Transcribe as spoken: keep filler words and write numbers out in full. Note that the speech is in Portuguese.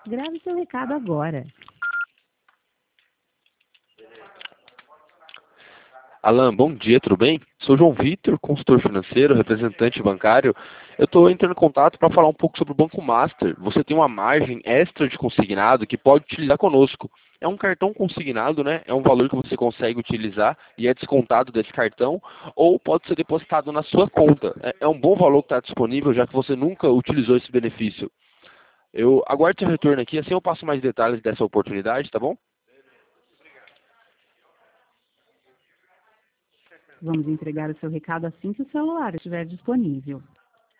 Grave seu recado agora. Alan, bom dia, tudo bem? Sou João Vitor, consultor financeiro, representante bancário. Eu estou entrando em contato para falar um pouco sobre o Banco Master. Você tem uma margem extra de consignado que pode utilizar conosco. É um cartão consignado, né? É um valor que você consegue utilizar e é descontado desse cartão, ou pode ser depositado na sua conta. É, é um bom valor que está disponível, já que você nunca utilizou esse benefício. Eu aguardo seu retorno aqui, assim eu passo mais detalhes dessa oportunidade, tá bom? Vamos entregar o seu recado assim que o celular estiver disponível.